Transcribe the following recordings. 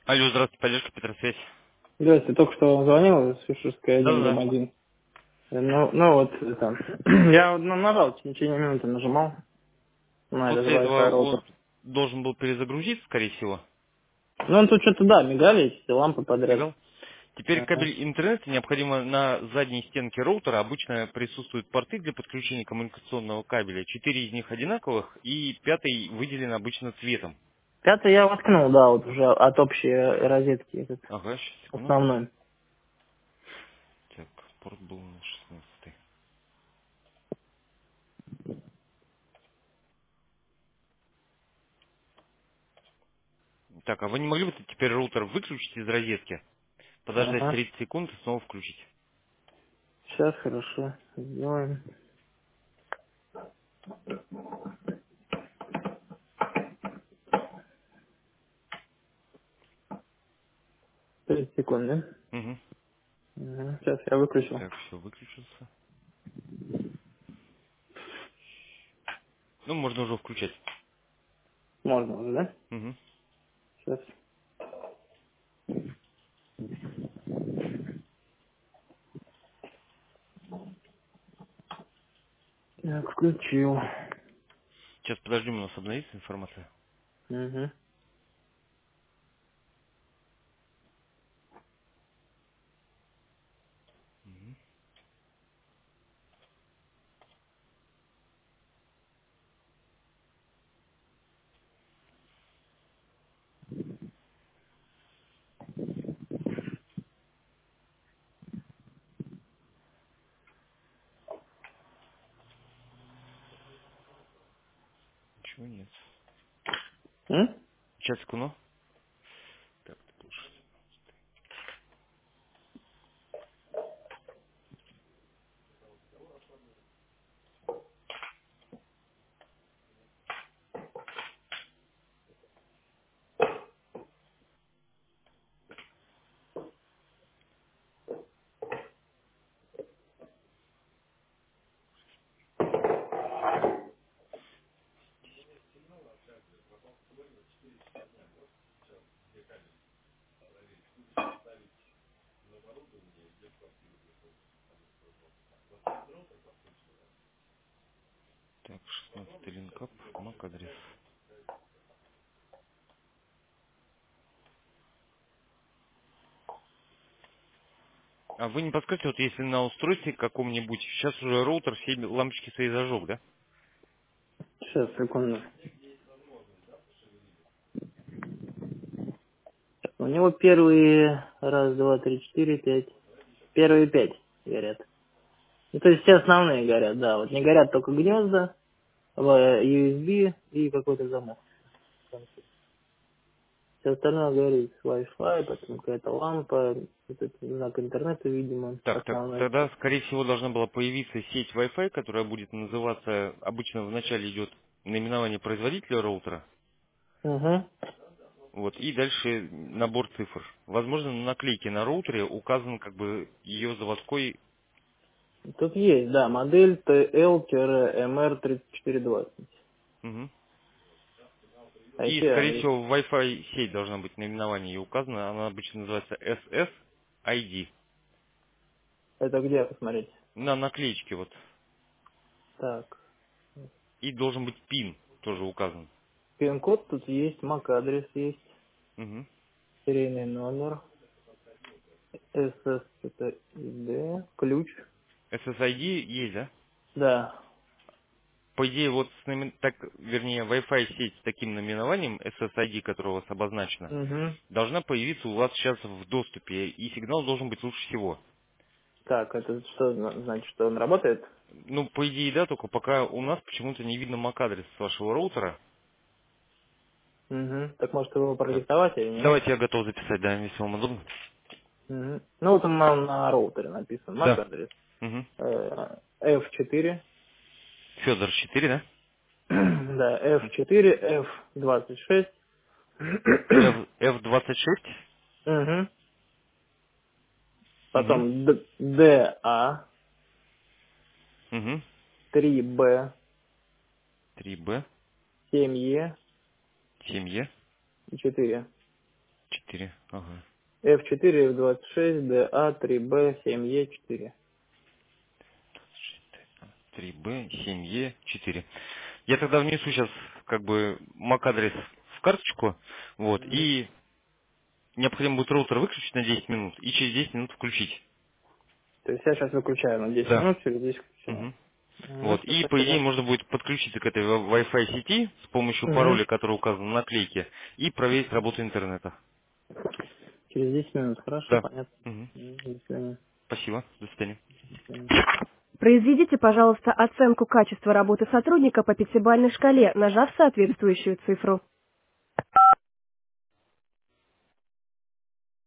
Алло, здравствуйте, поддержка Петросвязь. Здравствуйте, только что вам звонил из Фишерской 1, дом Да-да-да. 1. Ну вот, там. Я вот нажал, в течение минуты нажимал на этот После этого Wi-Fi роутер. он должен был перезагрузиться, скорее всего. Ну, он тут что-то, да, мигали эти лампы подряд. Мигал. Теперь Ага. кабель интернета необходимо на задней стенке роутера. Обычно присутствуют порты для подключения коммуникационного кабеля. 4 из них одинаковых, и пятый выделен обычно цветом. Пятый я воткнул, да, вот уже от общей розетки этот Ага, сейчас, секунду. основной. Так, порт был на 16. Так, а вы не могли бы теперь роутер выключить из розетки? Подождать Ага. 30 секунд и снова включить. Сейчас хорошо. Сделаем. 30 секунд, да? Угу. Ага. Сейчас я выключил. Так, все, выключился. Ну, можно уже включать. Можно уже, да? Угу. Сейчас. Так, включил. Сейчас подождем, у нас обновится информация. Угу. Ничего нет. М? Сейчас, секунду. Так, лучше. Так, 16 линкап, MAC адрес. А вы не подскажете, вот если на устройстве каком-нибудь, сейчас уже роутер все лампочки свои зажег, да? Сейчас, секунду. У него первые раз, два, три, четыре, пять. Первые пять горят. Ну, то есть все основные горят, да. Вот не горят только гнезда, USB и какой-то замок. Все остальное горит. Wi-Fi, потом какая-то лампа, этот знак интернета, видимо, Так, основной. тогда, скорее всего, должна была появиться сеть Wi-Fi, которая будет называться, обычно вначале идет наименование производителя роутера, Угу. вот, и дальше набор цифр. Возможно, на наклейке на роутере указан как бы ее заводской. Тут есть, да, модель TL-MR3420. Мгм. И, скорее IP. всего, в Wi-Fi сеть должна быть наименование ее указано. Она обычно называется SSID. Это где посмотреть? На наклеечке вот. Так. И должен быть пин тоже указан. Пин-код тут есть, MAC-адрес есть, Мгм. серийный номер. SS это ID, ключ. SSID есть, да? Да. По идее, вот так, вернее, Wi-Fi сеть с таким наименованием SSID, которое у вас обозначено, Угу. должна появиться у вас сейчас в доступе, и сигнал должен быть лучше всего. Так, это что значит, что он работает? Ну, по идее, да, только пока у нас почему-то не видно MAC-адрес с вашего роутера. Угу. Так может его Так, продиктовать или нет? давайте я готов записать, да, если вам удобно. Угу. Ну вот он на роутере написан, Да. MAC-адрес. Угу. F4. Федор 4, да? Да, F4, F26. F26. Угу. Угу. Потом DA, Угу. 3B, 3B. 7E 7E. и 4. 4. Ага. F4, F26, DA, 3B, 7E4. 3B, 7E, 4. Я тогда внесу сейчас как бы MAC-адрес в карточку, вот, Мгм. и необходимо будет роутер выключить на 10 минут и через 10 минут включить. То есть я сейчас выключаю на 10 Да. минут, через 10 включаю. Мгм. Вот. Все, И по идее спасибо. можно будет подключиться к этой Wi-Fi сети с помощью Мгм. пароля, который указан на наклейке, и проверить работу интернета. Через 10 минут, хорошо, Да. понятно. Мгм. До свидания. Спасибо. До свидания. До свидания. Произведите, пожалуйста, оценку качества работы сотрудника по пятибалльной шкале, нажав соответствующую цифру.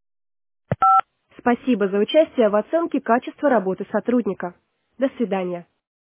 Спасибо за участие в оценке качества работы сотрудника. До свидания.